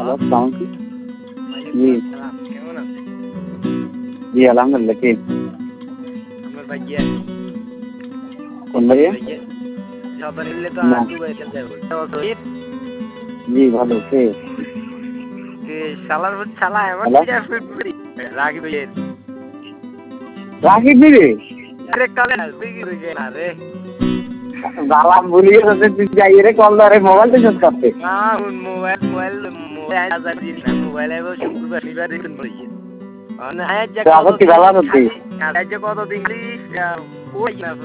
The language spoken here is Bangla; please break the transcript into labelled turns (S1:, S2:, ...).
S1: হ্যালো আসসালামু আলাইকুম। জি
S2: কেমন আছেন?
S1: জি আলহামদুলিল্লাহ। কে?
S2: আমার ভাইয়া।
S1: কোন ভাইয়া?
S2: সবাই মিলে তো
S1: না।
S2: দুবাই চলে যাবো।
S1: জি ভালো। কে?
S2: শালার শালা এমন
S1: হ্যালো
S2: রাগি ভাইয়ের
S1: রাকিব দিদি
S2: আরে কালে তুই কি রইছে না রে
S1: বালাম ভুলিয়ে যাচ্ছে তুই যাই রে কল ধরে মোবাইল তো করতে
S2: না মোবাইল হাজার দিন না মোবাইল আইবো শুক্রবার শনিবার দিন বইয়ে আজ যে
S1: তো আবার কি ভালো আছি
S2: কত দিন ওই না